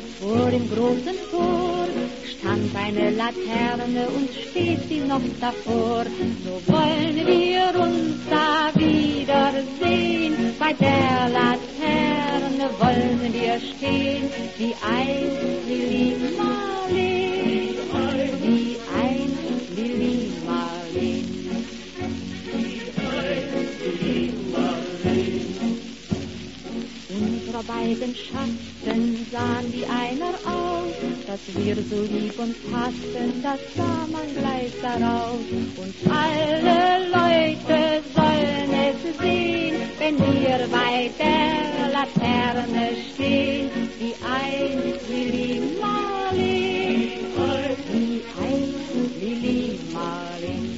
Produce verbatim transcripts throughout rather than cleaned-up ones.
Vor dem großen Tor stand eine Laterne und steht sie noch davor. So wollen wir uns da wiedersehen, bei der Laterne wollen wir stehen, wie einst Lili Marleen, wie einst Lili Marleen. Unsere beiden Schatten sahen wie einer aus, dass wir so lieb uns passten, das sah man gleich daraus. Und alle Leute sollen es sehen, wenn wir bei der Laterne stehen, wie einst Lili Marleen, wie einst Lili Marleen.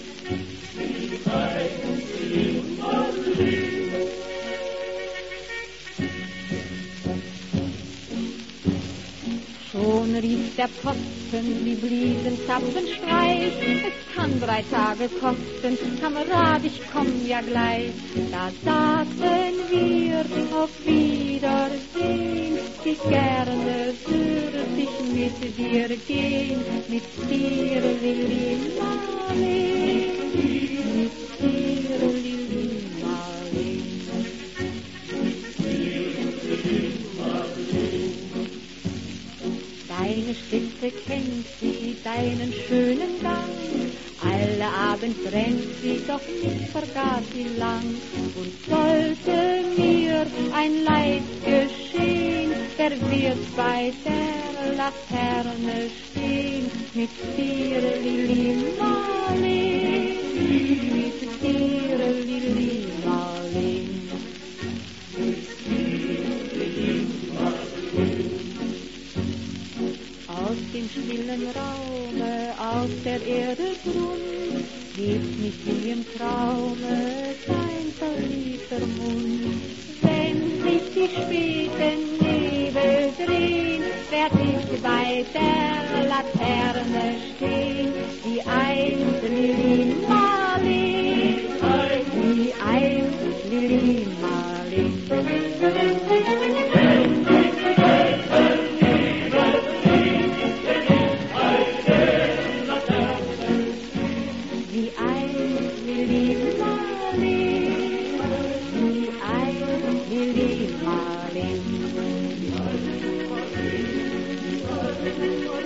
Schon rief der Posten, wie bliesen Zapfenstreich, es kann drei Tage kosten, Kamerad, ich komm ja gleich. Da sagten wir auf Wiedersehen, wie gerne würde ich mit dir gehen, mit dir, Lili Marleen, mit dir, Lili Marleen. Deine Spitze kennt sie, deinen schönen Gang, alle Abend rennt sie, doch nicht vergaß sie lang. Und sollte mir ein Leid geschehen, wer wird bei der Laterne stehen, mit dir, Lili Marleen, mit dir, Lili Marleen. Aus dem stillen Raume, aus der Erde Grund, hebt mich wie im Traume dein verliebter Mund. Wenn sich die späten Nebel drehen, werd ich bei der Laterne stehen, wie einst Lili Marleen, wie einst Lili Marleen. Wie einst Lili Marleen, wie einst Lili Marleen.